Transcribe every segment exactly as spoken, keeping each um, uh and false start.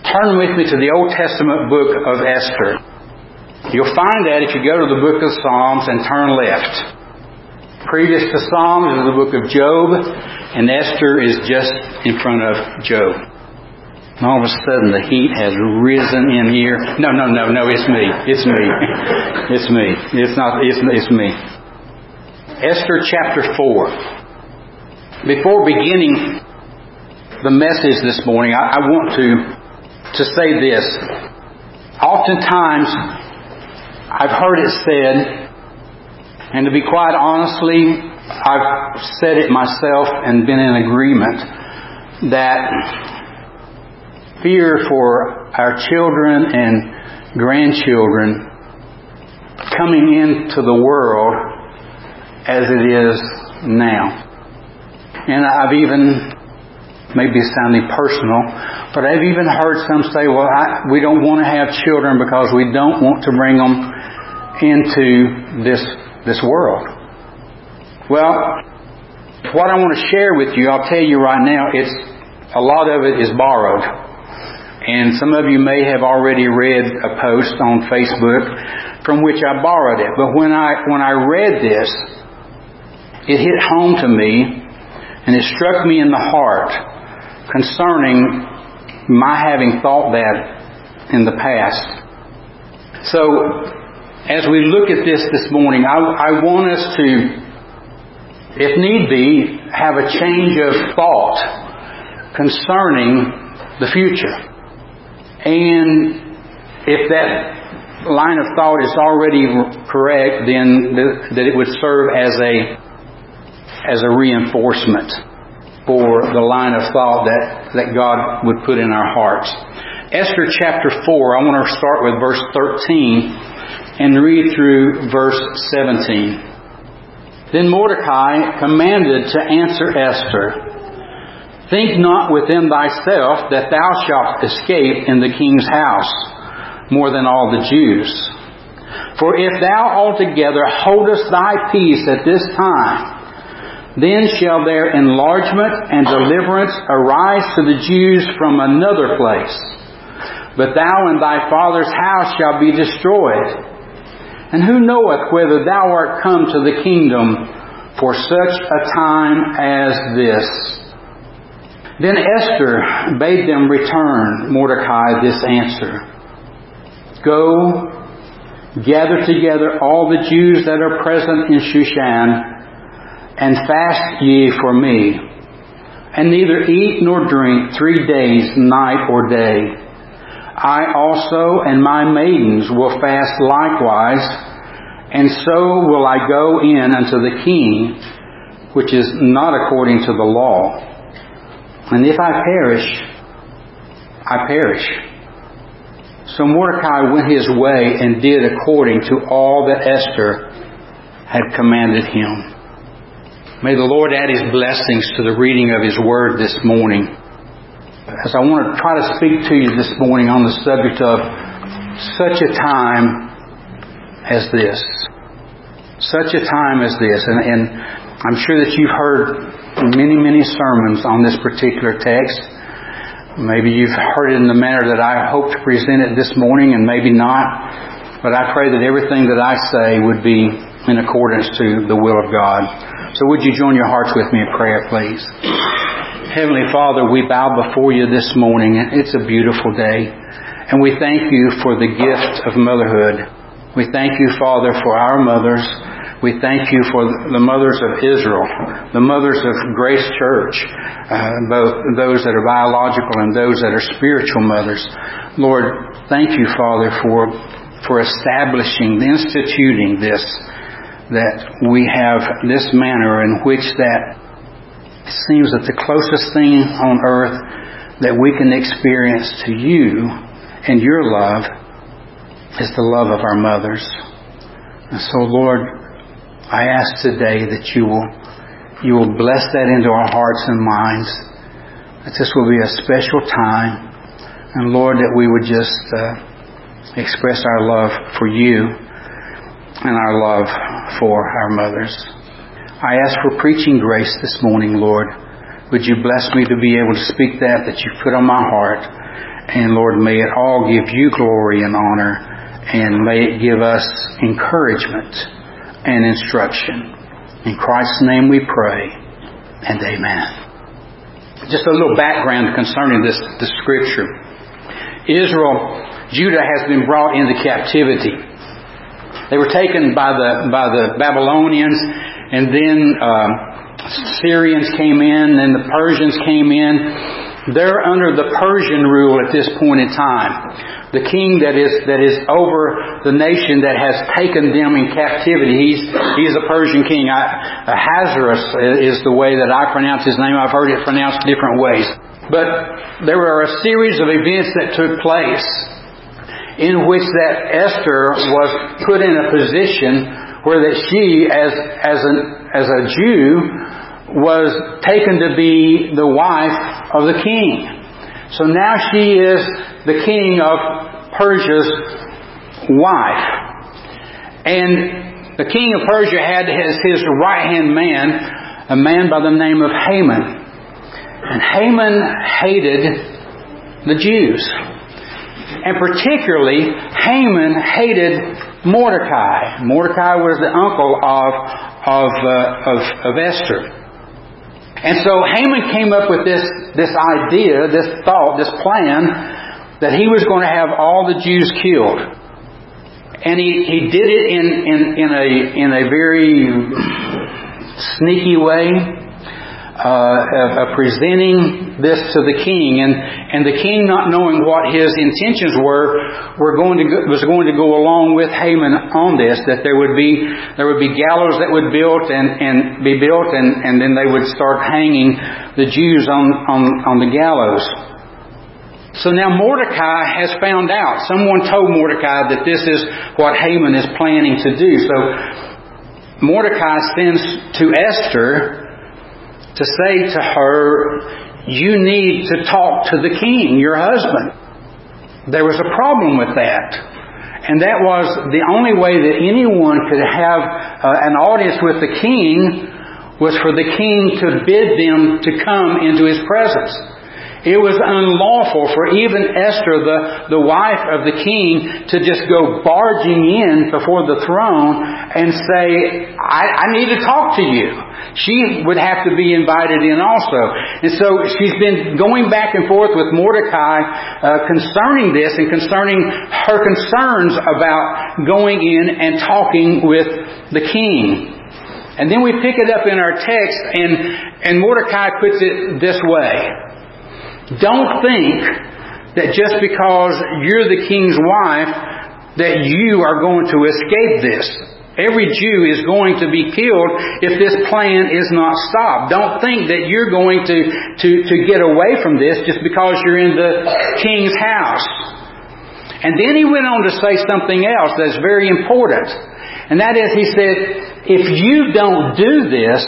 turn with me to the Old Testament book of Esther. You'll find that if you go to the book of Psalms and turn left. Previous to Psalms is the book of Job, and Esther is just in front of Job. And all of a sudden the heat has risen in here. No, no, no, no, it's me. It's me. It's me. It's not, it's, it's me. Esther chapter four. Before beginning the message this morning, I, I want to, to say this. Oftentimes, I've heard it said, and to be quite honestly, I've said it myself and been in agreement, that fear for our children and grandchildren coming into the world as it is now. And I've even, maybe sounding personal, but I've even heard some say, well, I, we don't want to have children because we don't want to bring them into this, this world. Well, what I want to share with you, I'll tell you right now, it's a lot of it is borrowed. And some of you may have already read a post on Facebook from which I borrowed it. But when I when I read this, it hit home to me and it struck me in the heart concerning my having thought that in the past. So, as we look at this this morning, I, I want us to, if need be, have a change of thought concerning the future. And if that line of thought is already correct, then th- that it would serve as a as a reinforcement for the line of thought that, that God would put in our hearts. Esther chapter four, I want to start with verse thirteen and read through verse seventeen. Then Mordecai commanded to answer Esther, think not within thyself that thou shalt escape in the king's house more than all the Jews. For if thou altogether holdest thy peace at this time, then shall their enlargement and deliverance arise to the Jews from another place. But thou and thy father's house shall be destroyed. And who knoweth whether thou art come to the kingdom for such a time as this? Then Esther bade them return Mordecai this answer. Go, gather together all the Jews that are present in Shushan, and fast ye for me, and neither eat nor drink three days, night or day. I also and my maidens will fast likewise, and so will I go in unto the king, which is not according to the law. And if I perish, I perish. So Mordecai went his way and did according to all that Esther had commanded him. May the Lord add His blessings to the reading of His Word this morning. As I want to try to speak to you this morning on the subject of such a time as this. Such a time as this. And, and I'm sure that you've heard many, many sermons on this particular text. Maybe you've heard it in the manner that I hope to present it this morning, and maybe not. But I pray that everything that I say would be in accordance to the will of God. So would you join your hearts with me in prayer, please? Heavenly Father, we bow before you this morning. It's a beautiful day. And we thank you for the gift of motherhood. We thank you, Father, for our mothers. We thank you for the mothers of Israel, the mothers of Grace Church, uh, both those that are biological and those that are spiritual mothers. Lord, thank you, Father, for for establishing, instituting this, that we have this manner in which that seems that the closest thing on earth that we can experience to you and your love is the love of our mothers. And so, Lord, I ask today that you will you will bless that into our hearts and minds, that this will be a special time, and Lord, that we would just uh, express our love for you and our love for our mothers. I ask for preaching grace this morning, Lord. Would you bless me to be able to speak that that you've put on my heart, And Lord, may it all give You glory and honor, and may it give us encouragement and instruction. In Christ's name we pray, and amen. Just a little background concerning this, this scripture. Israel, Judah has been brought into captivity. They were taken by the by the Babylonians, and then uh, Syrians came in, and the Persians came in. They're under the Persian rule at this point in time. The king that is that is over the nation that has taken them in captivity. He's he's a Persian king. I, Ahasuerus is the way that I pronounce his name. I've heard it pronounced different ways. But there were a series of events that took place in which that Esther was put in a position where that she, as as an as a Jew, was taken to be the wife of the king. So now she is the king of Persia's wife. And the king of Persia had as his right-hand man a man by the name of Haman. And Haman hated the Jews. And particularly, Haman hated Mordecai. Mordecai was the uncle of, of, uh, of, of Esther. And so Haman came up with this, this idea, this thought, this plan, that he was going to have all the Jews killed. And he, he did it in, in, in a in a very sneaky way, uh, of, of presenting this to the king. And, and the king, not knowing what his intentions were, were going to go, was going to go along with Haman on this, that there would be there would be gallows that would built and, and be built, and, and then they would start hanging the Jews on, on, on the gallows. So now Mordecai has found out. Someone told Mordecai that this is what Haman is planning to do. So Mordecai sends to Esther to say to her, you need to talk to the king, your husband. There was a problem with that. And that was the only way that anyone could have uh, an audience with the king was for the king to bid them to come into his presence. It was unlawful for even Esther, the, the wife of the king, to just go barging in before the throne and say, I, I need to talk to you. She would have to be invited in also. And so she's been going back and forth with Mordecai uh, concerning this and concerning her concerns about going in and talking with the king. And then we pick it up in our text, and, and Mordecai puts it this way. Don't think that just because you're the king's wife that you are going to escape this. Every Jew is going to be killed if this plan is not stopped. Don't think that you're going to, to, to get away from this just because you're in the king's house. And then he went on to say something else that's very important. And that is, he said, if you don't do this,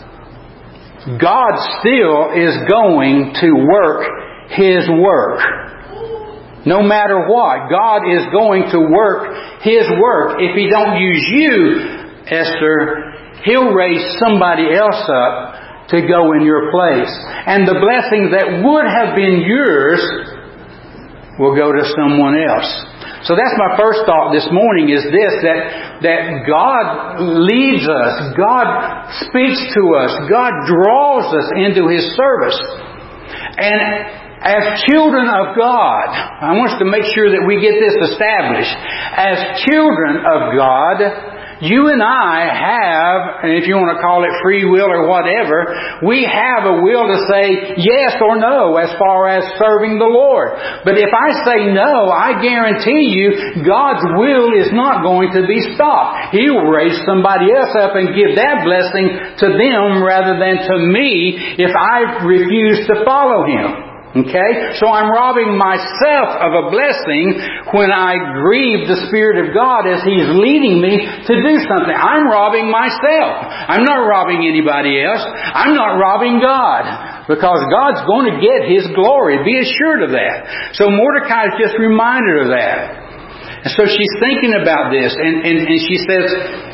God still is going to work His work. No matter what, God is going to work His work. If He don't use you, Esther, He'll raise somebody else up to go in your place. And the blessing that would have been yours will go to someone else. So that's my first thought this morning, is this, that, that God leads us, God speaks to us, God draws us into His service. And as children of God, I want us to make sure that we get this established. As children of God, you and I have, and if you want to call it free will or whatever, we have a will to say yes or no as far as serving the Lord. But if I say no, I guarantee you God's will is not going to be stopped. He will raise somebody else up and give that blessing to them rather than to me if I refuse to follow Him. Okay? So I'm robbing myself of a blessing when I grieve the Spirit of God as He's leading me to do something. I'm robbing myself. I'm not robbing anybody else. I'm not robbing God. Because God's going to get His glory. Be assured of that. So Mordecai is just reminded of that. And so she's thinking about this. And, and, and she says,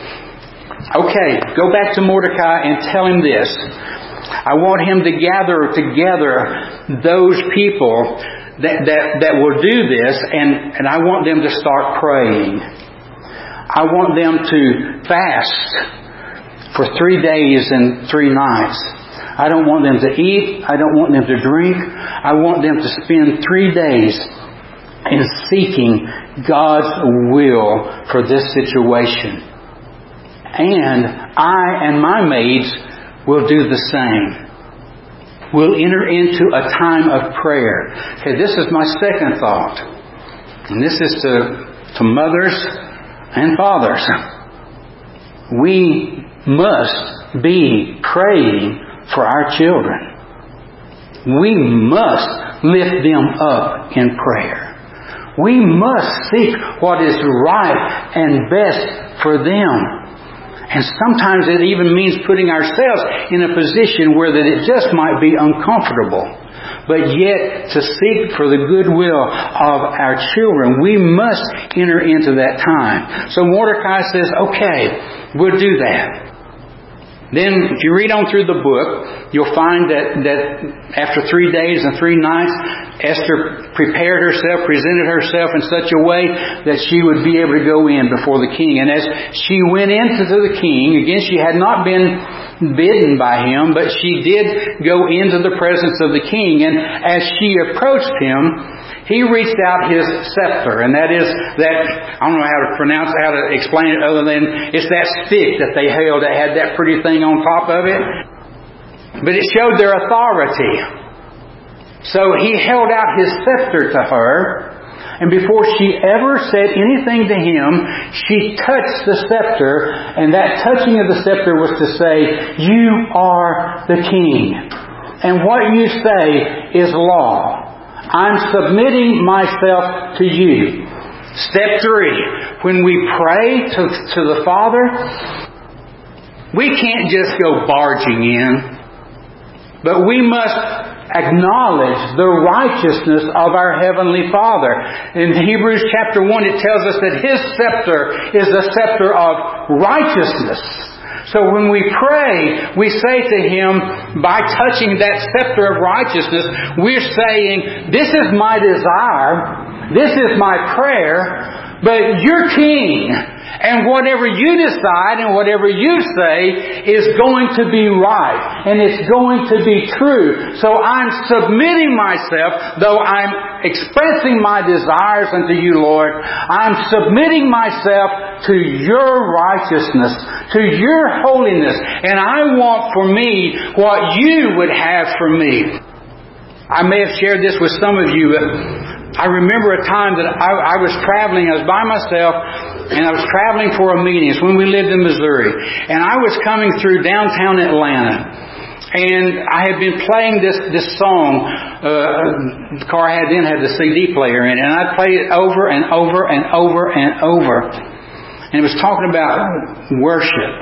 okay, go back to Mordecai and tell him this. I want him to gather together those people that, that, that will do this, and, and I want them to start praying. I want them to fast for three days and three nights. I don't want them to eat. I don't want them to drink. I want them to spend three days in seeking God's will for this situation. And I and my maids will do the same. We'll enter into a time of prayer. Okay, this is my second thought. And this is to, to mothers and fathers. We must be praying for our children. We must lift them up in prayer. We must seek what is right and best for them. And sometimes it even means putting ourselves in a position where that it just might be uncomfortable. But yet, to seek for the goodwill of our children, we must enter into that time. So Mordecai says, okay, we'll do that. Then, if you read on through the book, you'll find that, that after three days and three nights, Esther prepared herself, presented herself in such a way that she would be able to go in before the king. And as she went into the king, again, she had not been bidden by him, but she did go into the presence of the king. And as she approached him, he reached out his scepter, and that is that, I don't know how to pronounce, how to explain it other than it's that stick that they held that had that pretty thing on top of it. But it showed their authority. So he held out his scepter to her, and before she ever said anything to him, she touched the scepter, and that touching of the scepter was to say, you are the king, and what you say is law. I'm submitting myself to you. Step three. When we pray to, to the Father, we can't just go barging in, but we must acknowledge the righteousness of our Heavenly Father. In Hebrews chapter one, it tells us that His scepter is the scepter of righteousness. So when we pray, we say to Him, by touching that scepter of righteousness, we're saying, this is my desire, this is my prayer, but you're King. And whatever you decide and whatever you say is going to be right. And it's going to be true. So I'm submitting myself, though I'm expressing my desires unto you, Lord. I'm submitting myself to your righteousness, to your holiness. And I want for me what you would have for me. I may have shared this with some of you, but I remember a time that I, I was traveling. I was by myself, and I was traveling for a meeting. It's when we lived in Missouri. And I was coming through downtown Atlanta. And I had been playing this, this song. Uh, the car I had then had the C D player in it. And I played it over and over and over and over. And it was talking about worship.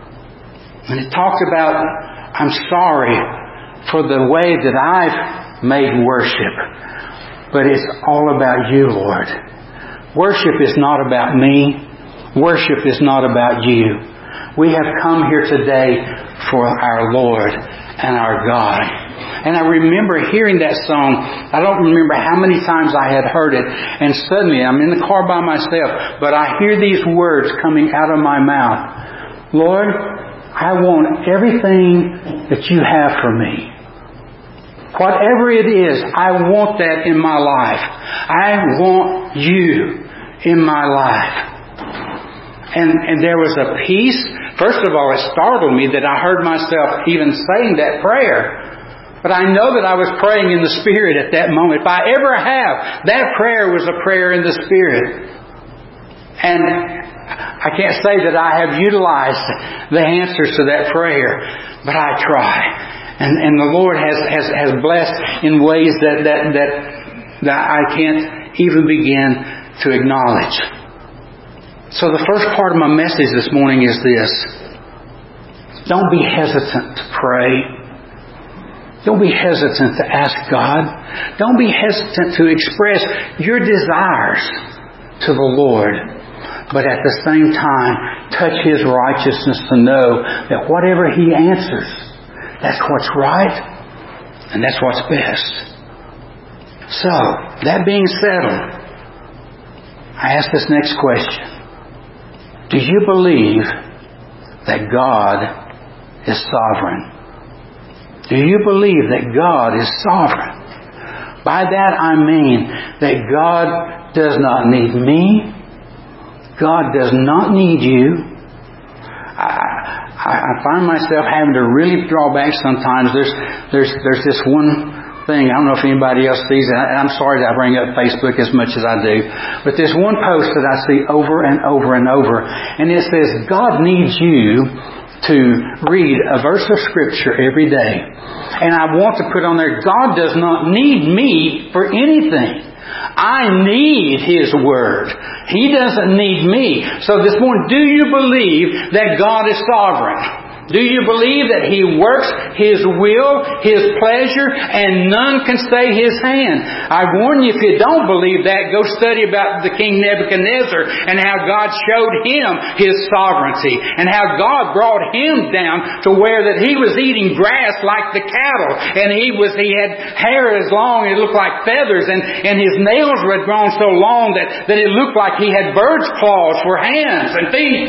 And it talked about, I'm sorry for the way that I've made worship. But it's all about you, Lord. Worship is not about me. Worship is not about you. We have come here today for our Lord and our God. And I remember hearing that song. I don't remember how many times I had heard it. And suddenly, I'm in the car by myself, but I hear these words coming out of my mouth. Lord, I want everything that you have for me. Whatever it is, I want that in my life. I want you in my life. And, and there was a peace. First of all, it startled me that I heard myself even saying that prayer. But I know that I was praying in the Spirit at that moment. If I ever have, that prayer was a prayer in the Spirit. And I can't say that I have utilized the answers to that prayer, but I try. And, and the Lord has, has, has blessed in ways that, that, that, that I can't even begin to acknowledge. So the first part of my message this morning is this. Don't be hesitant to pray. Don't be hesitant to ask God. Don't be hesitant to express your desires to the Lord. But at the same time, touch His righteousness to know that whatever He answers, that's what's right, and that's what's best. So, that being settled, I ask this next question. Do you believe that God is sovereign? Do you believe that God is sovereign? By that I mean that God does not need me. God does not need you. I, I, I find myself having to really draw back sometimes. There's, there's, there's this one thing. I don't know if anybody else sees it. I'm sorry that I bring up Facebook as much as I do. But there's one post that I see over and over and over. And it says, God needs you to read a verse of Scripture every day. And I want to put on there, God does not need me for anything. I need His Word. He doesn't need me. So this morning, do you believe that God is sovereign? Do you believe that He works His will, His pleasure, and none can stay His hand? I warn you, if you don't believe that, go study about the King Nebuchadnezzar and how God showed him His sovereignty and how God brought him down to where that he was eating grass like the cattle, and he was he had hair as long, it looked like feathers, and, and his nails had grown so long that, that it looked like he had bird's claws for hands and feet.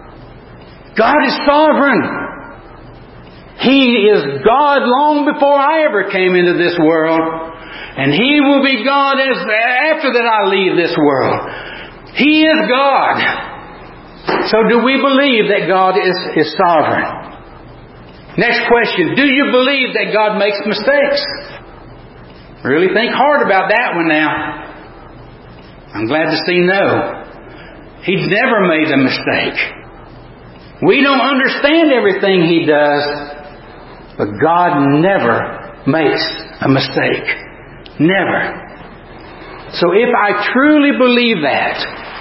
God is sovereign. He is God long before I ever came into this world. And He will be God as after that I leave this world. He is God. So do we believe that God is, is sovereign? Next question. Do you believe that God makes mistakes? Really think hard about that one now. I'm glad to see no. He's never made a mistake. We don't understand everything He does. But God never makes a mistake. Never. So if I truly believe that,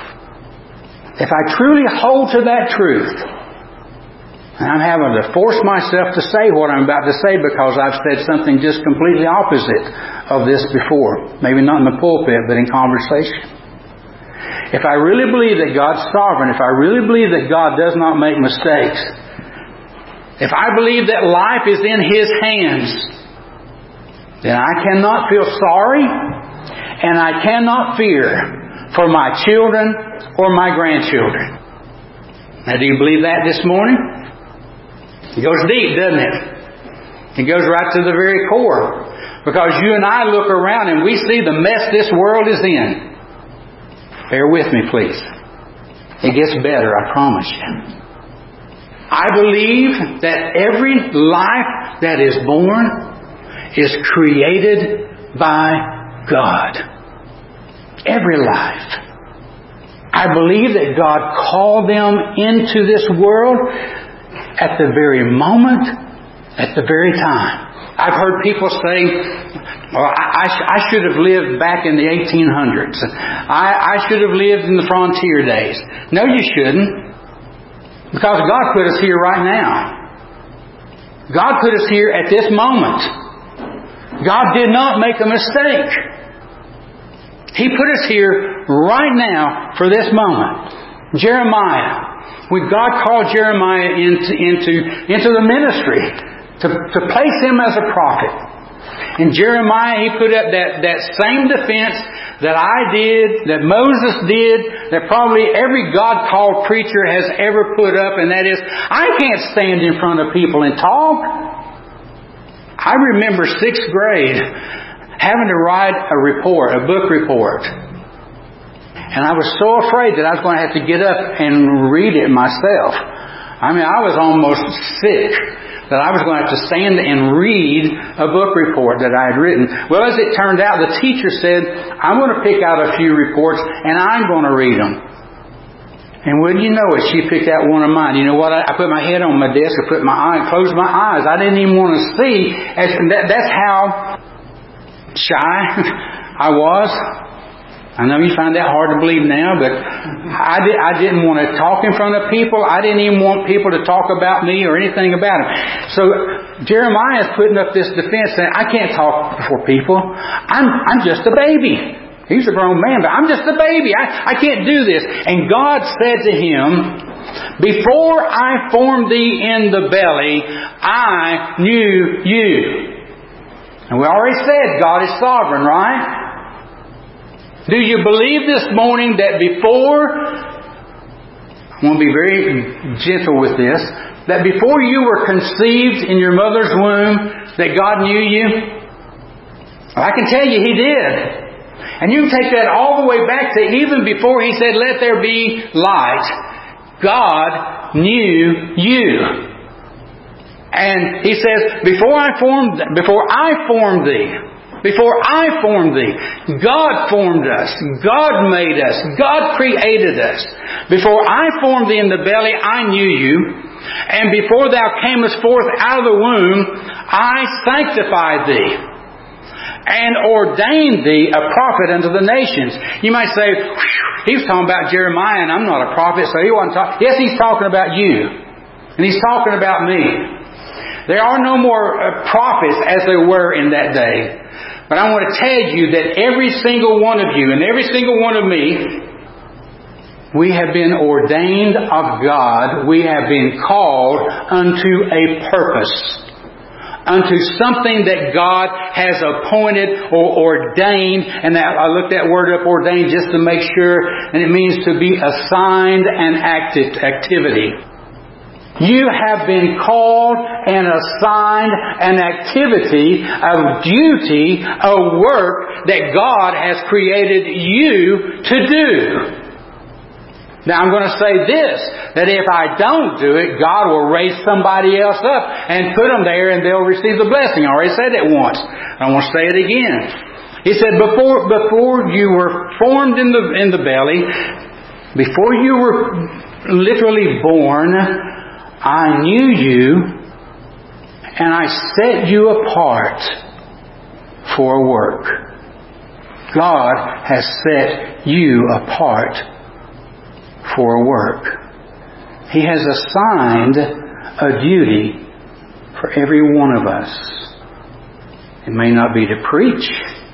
if I truly hold to that truth, and I'm having to force myself to say what I'm about to say because I've said something just completely opposite of this before. Maybe not in the pulpit, but in conversation. If I really believe that God's sovereign, if I really believe that God does not make mistakes, if I believe that life is in His hands, then I cannot feel sorry and I cannot fear for my children or my grandchildren. Now, do you believe that this morning? It goes deep, doesn't it? It goes right to the very core. Because you and I look around and we see the mess this world is in. Bear with me, please. It gets better, I promise you. I believe that every life that is born is created by God. Every life. I believe that God called them into this world at the very moment, at the very time. I've heard people say, well, I, I, I should have lived back in the eighteen hundreds. I, I should have lived in the frontier days. No, you shouldn't. Because God put us here right now. God put us here at this moment. God did not make a mistake. He put us here right now for this moment. Jeremiah. When God called Jeremiah into, into, into the ministry to, to place him as a prophet. In Jeremiah, he put up that, that same defense that I did, that Moses did, that probably every God-called preacher has ever put up, and that is, I can't stand in front of people and talk. I remember sixth grade having to write a report, a book report. And I was so afraid that I was going to have to get up and read it myself. I mean, I was almost sick that I was going to have to stand and read a book report that I had written. Well, as it turned out, the teacher said, I'm going to pick out a few reports and I'm going to read them. And wouldn't you know it, she picked out one of mine. You know what? I, I put my head on my desk, I put my eye, closed my eyes. I didn't even want to see. As, that, that's how shy I was. I know you find that hard to believe now, but I, did, I didn't want to talk in front of people. I didn't even want people to talk about me or anything about them. So Jeremiah is putting up this defense saying, I can't talk before people. I'm, I'm just a baby. He's a grown man, but I'm just a baby. I, I can't do this. And God said to him, before I formed thee in the belly, I knew you. And we already said God is sovereign, right? Do you believe this morning that before, I want to be very gentle with this, that before you were conceived in your mother's womb, that God knew you? I can tell you He did. And you can take that all the way back to even before He said, let there be light. God knew you. And He says, before I formed, before I formed thee, before I formed thee, God formed us. God made us. God created us. Before I formed thee in the belly, I knew you. And before thou camest forth out of the womb, I sanctified thee and ordained thee a prophet unto the nations. You might say, he was talking about Jeremiah and I'm not a prophet, so he wasn't talking. Yes, he's talking about you. And he's talking about me. There are no more prophets as there were in that day. But I want to tell you that every single one of you and every single one of me, we have been ordained of God. We have been called unto a purpose. Unto something that God has appointed or ordained. And that, I looked that word up, ordained, just to make sure. And it means to be assigned an active activity. You have been called and assigned an activity, a duty, a work that God has created you to do. Now I'm going to say this, that if I don't do it, God will raise somebody else up and put them there and they'll receive the blessing. I already said it once. I want to say it again. He said, before before you were formed in the in the belly, before you were literally born, I knew you and I set you apart for a work. God has set you apart for a work. He has assigned a duty for every one of us. It may not be to preach,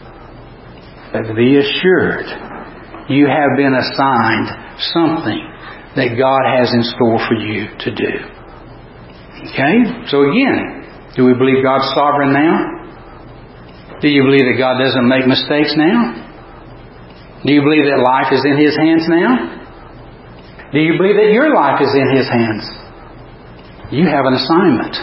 but be assured you have been assigned something that God has in store for you to do. Okay? So again, do we believe God's sovereign now? Do you believe that God doesn't make mistakes now? Do you believe that life is in His hands now? Do you believe that your life is in His hands? You have an assignment.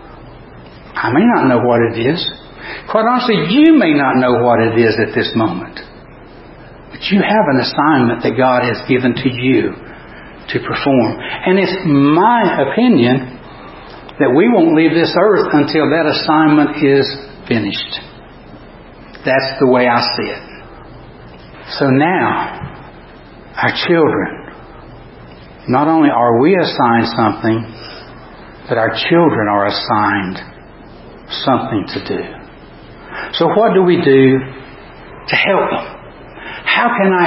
I may not know what it is. Quite honestly, you may not know what it is at this moment. But you have an assignment that God has given to you to perform. And it's my opinion that we won't leave this earth until that assignment is finished. That's the way I see it. So now, our children, not only are we assigned something, but our children are assigned something to do. So what do we do to help them? How can I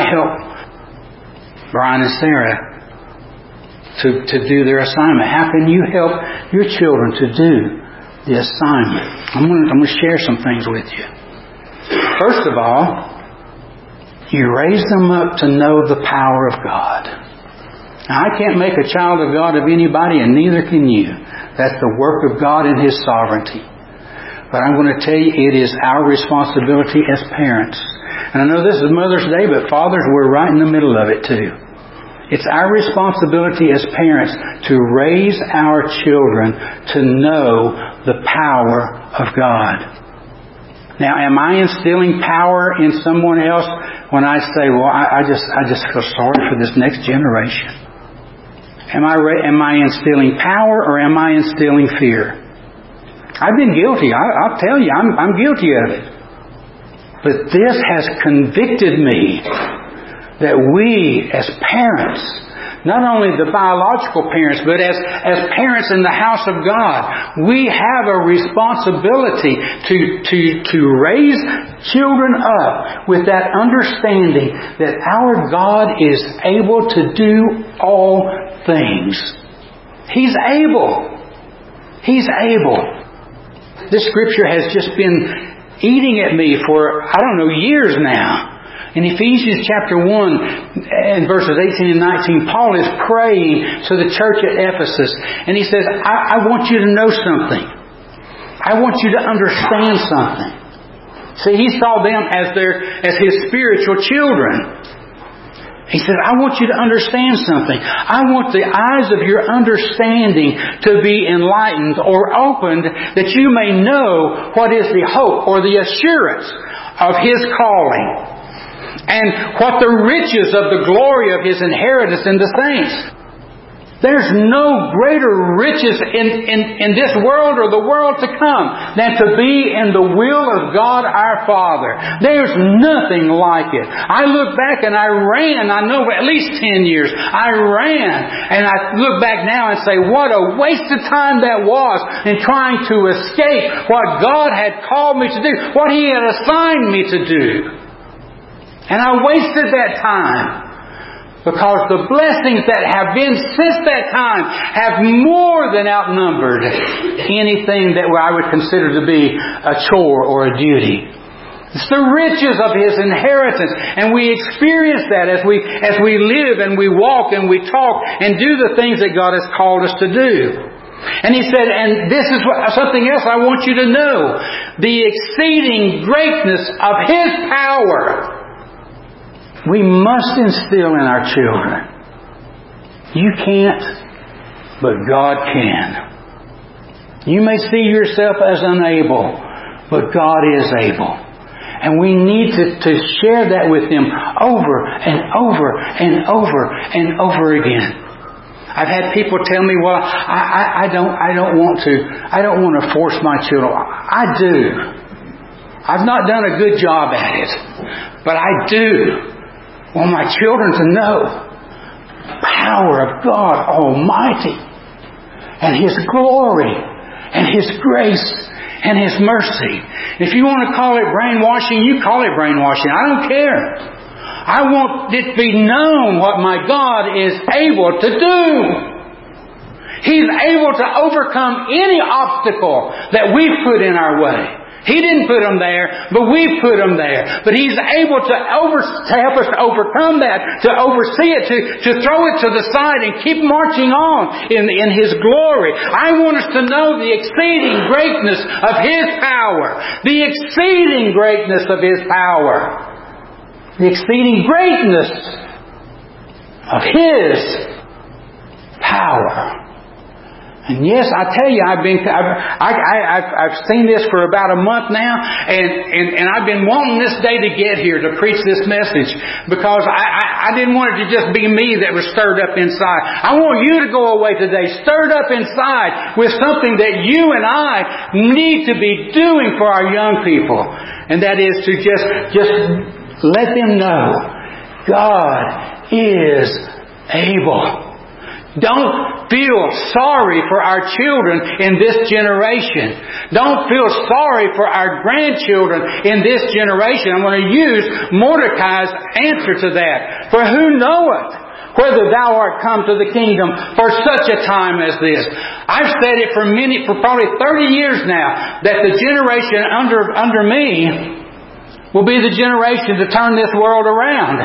help Brian and Sarah to, to do their assignment? How can you help your children to do the assignment? I'm going to, I'm going to share some things with you. First of all, you raise them up to know the power of God. Now, I can't make a child of God of anybody, and neither can you. That's the work of God in His sovereignty. But I'm going to tell you, it is our responsibility as parents. And I know this is Mother's Day, but fathers, we're right in the middle of it too. It's our responsibility as parents to raise our children to know the power of God. Now, am I instilling power in someone else when I say, well, I, I just I just feel sorry for this next generation? Am I am I instilling power or am I instilling fear? I've been guilty. I, I'll tell you, I'm, I'm guilty of it. But this has convicted me that we as parents, not only the biological parents, but as, as parents in the house of God, we have a responsibility to, to, to raise children up with that understanding that our God is able to do all things. He's able. He's able. This scripture has just been eating at me for, I don't know, years now. In Ephesians chapter one and verses eighteen and nineteen, Paul is praying to the church at Ephesus. And he says, I, I want you to know something. I want you to understand something. See, He saw them as their, as His spiritual children. He said, I want you to understand something. I want the eyes of your understanding to be enlightened or opened, that you may know what is the hope or the assurance of His calling, and what the riches of the glory of His inheritance in the saints. There's no greater riches in, in, in this world or the world to come than to be in the will of God our Father. There's nothing like it. I look back and I ran, I know at least ten years, I ran, and I look back now and say, what a waste of time that was in trying to escape what God had called me to do, what He had assigned me to do. And I wasted that time. Because the blessings that have been since that time have more than outnumbered anything that I would consider to be a chore or a duty. It's the riches of His inheritance. And we experience that as we, as we live and we walk and we talk and do the things that God has called us to do. And He said, and this is what, something else I want you to know. The exceeding greatness of His power. We must instill in our children. You can't, but God can. You may see yourself as unable, but God is able. And we need to, to share that with them over and over and over and over again. I've had people tell me, well, I, I, I don't I don't want to I don't want to force my children. I do. I've not done a good job at it, but I do. I want my children to know the power of God Almighty and His glory and His grace and His mercy. If you want to call it brainwashing, you call it brainwashing. I don't care. I want it to be known what my God is able to do. He's able to overcome any obstacle that we put in our way. He didn't put them there, but we put them there. But He's able to, over, to help us to overcome that, to oversee it, to, to throw it to the side and keep marching on in, in His glory. I want us to know the exceeding greatness of His power. The exceeding greatness of His power. The exceeding greatness of His power. And yes, I tell you, I've been, I've, I, I, I've, I've seen this for about a month now, and, and, and I've been wanting this day to get here to preach this message, because I, I, I didn't want it to just be me that was stirred up inside. I want you to go away today stirred up inside with something that you and I need to be doing for our young people. And that is to just, just let them know God is able. Don't feel sorry for our children in this generation. Don't feel sorry for our grandchildren in this generation. I'm going to use Mordecai's answer to that. For who knoweth whether thou art come to the kingdom for such a time as this? I've said it for many, for probably thirty years now, that the generation under, under me will be the generation to turn this world around.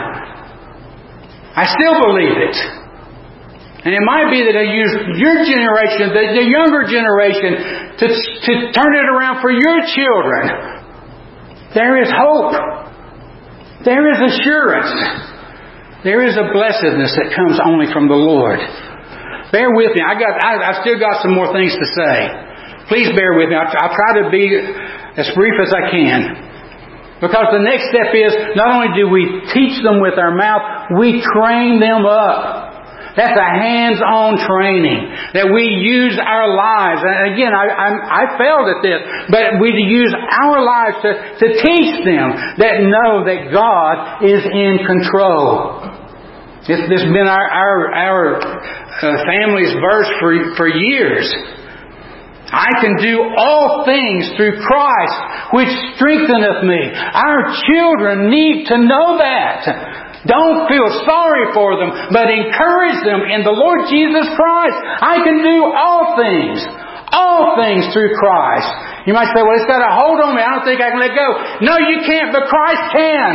I still believe it. And it might be that I use your generation, the, the younger generation, to, to turn it around for your children. There is hope. There is assurance. There is a blessedness that comes only from the Lord. Bear with me. I got. I, I've still got some more things to say. Please bear with me. I'll, I'll try to be as brief as I can. Because the next step is, not only do we teach them with our mouth, we train them up. That's a hands-on training. That we use our lives. And again, I, I, I failed at this. But we use our lives to, to teach them that know that God is in control. It's, this has been our, our, our uh, family's verse for, for years. I can do all things through Christ, which strengtheneth me. Our children need to know that. Don't feel sorry for them, but encourage them in the Lord Jesus Christ. I can do all things. All things through Christ. You might say, well, it's got a hold on me. I don't think I can let go. No, you can't, but Christ can.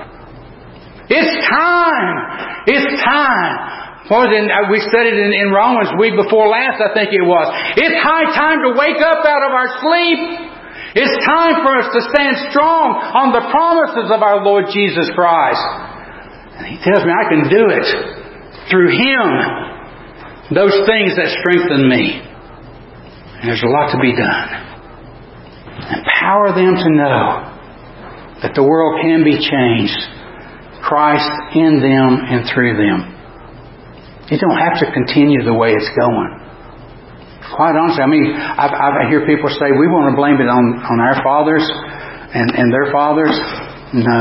It's time. It's time. More than we studied in, in Romans week before last, I think it was. It's high time to wake up out of our sleep. It's time for us to stand strong on the promises of our Lord Jesus Christ. And He tells me I can do it through Him. Those things that strengthen me. And there's a lot to be done. Empower them to know that the world can be changed. Christ in them and through them. You don't have to continue the way it's going. Quite honestly, I mean, I, I hear people say, we want to blame it on, on our fathers and, and their fathers. No.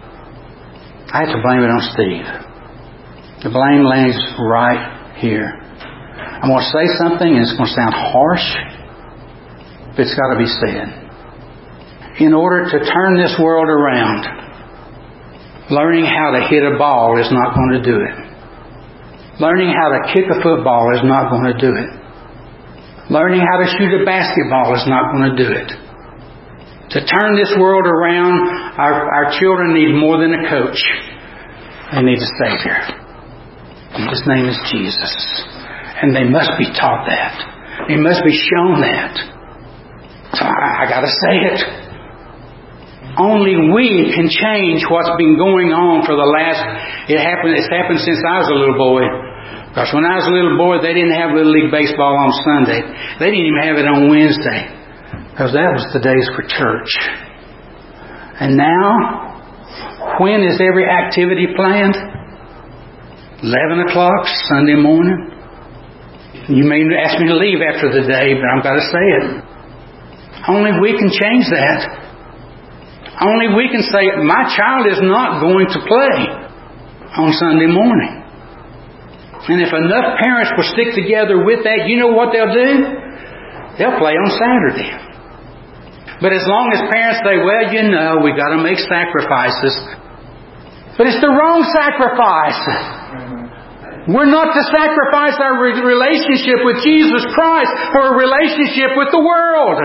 I have to blame it on Steve. The blame lays right here. I'm going to say something and it's going to sound harsh, but it's got to be said. In order to turn this world around, learning how to hit a ball is not going to do it. Learning how to kick a football is not going to do it. Learning how to shoot a basketball is not going to do it. To turn this world around, our, our children need more than a coach. They need a Savior. And His name is Jesus. And they must be taught that. They must be shown that. So I, I got to say it. Only we can change what's been going on for the last... It happened. It's happened since I was a little boy. Because when I was a little boy, they didn't have Little League Baseball on Sunday. They didn't even have it on Wednesday. Because that was the days for church. And now, when is every activity planned? eleven o'clock Sunday morning. You may ask me to leave after the day, but I've got to say it. Only we can change that. Only we can say, my child is not going to play on Sunday morning. And if enough parents will stick together with that, you know what they'll do? They'll play on Saturday. But as long as parents say, well, you know, we've got to make sacrifices. But it's the wrong sacrifice. We're not to sacrifice our relationship with Jesus Christ for a relationship with the world.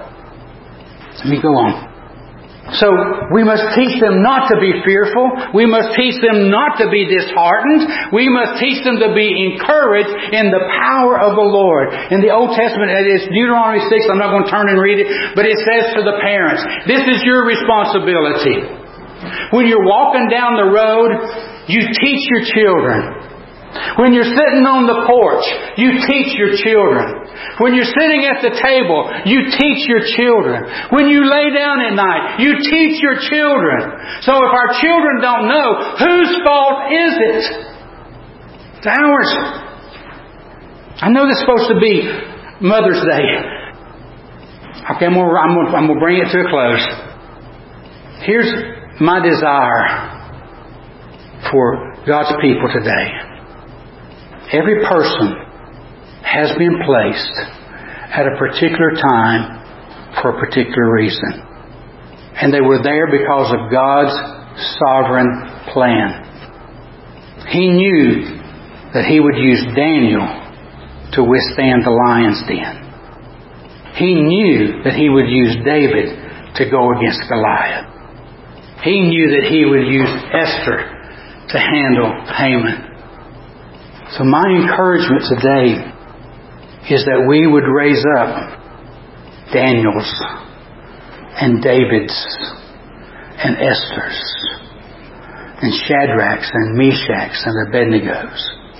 Let me go on. So we must teach them not to be fearful. We must teach them not to be disheartened. We must teach them to be encouraged in the power of the Lord. In the Old Testament, it's Deuteronomy six. I'm not going to turn and read it. But it says to the parents, this is your responsibility. When you're walking down the road, you teach your children. When you're sitting on the porch, you teach your children. When you're sitting at the table, you teach your children. When you lay down at night, you teach your children. So if our children don't know, whose fault is it? It's ours. I know this is supposed to be Mother's Day. Okay, I'm going I'm going I'm going to bring it to a close. Here's my desire for God's people today. Every person has been placed at a particular time for a particular reason. And they were there because of God's sovereign plan. He knew that He would use Daniel to withstand the lion's den. He knew that He would use David to go against Goliath. He knew that He would use Esther to handle Haman. So my encouragement today is that we would raise up Daniels and Davids and Esthers and Shadrachs and Meshachs and Abednegos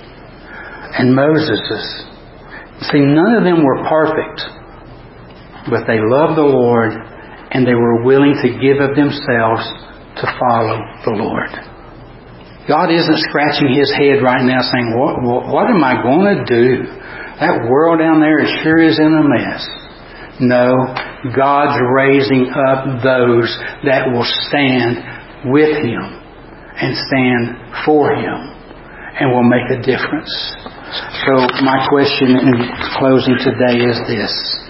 and Moseses. See, none of them were perfect, but they loved the Lord and they were willing to give of themselves to follow the Lord. God isn't scratching His head right now saying, what, what, what am I going to do? That world down there sure is in a mess. No, God's raising up those that will stand with Him and stand for Him and will make a difference. So my question in closing today is this.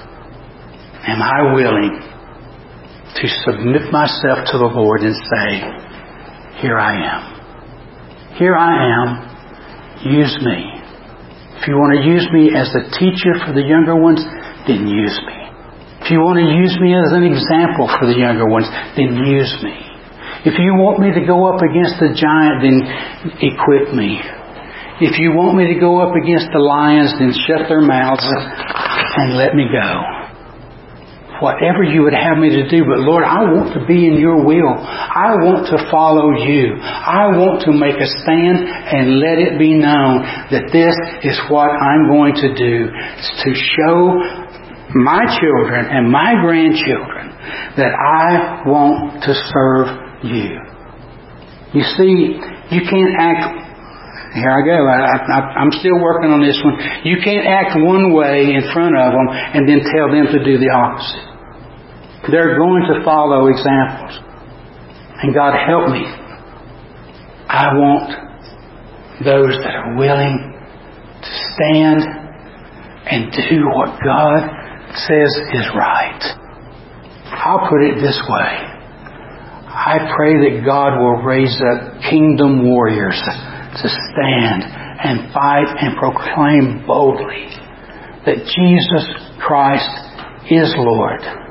Am I willing to submit myself to the Lord and say, here I am. Here I am. Use me. If you want to use me as a teacher for the younger ones, then use me. If you want to use me as an example for the younger ones, then use me. If you want me to go up against the giant, then equip me. If you want me to go up against the lions, then shut their mouths and let me go. whatever you would have me to do. But Lord, I want to be in your will. I want to follow you. I want to make a stand and let it be known that this is what I'm going to do. It's to show my children and my grandchildren that I want to serve you. You see, you can't act... Here I go. I, I, I'm still working on this one. You can't act one way in front of them and then tell them to do the opposite. They're going to follow examples. And God help me. I want those that are willing to stand and do what God says is right. I'll put it this way. I pray that God will raise up kingdom warriors to stand and fight and proclaim boldly that Jesus Christ is Lord.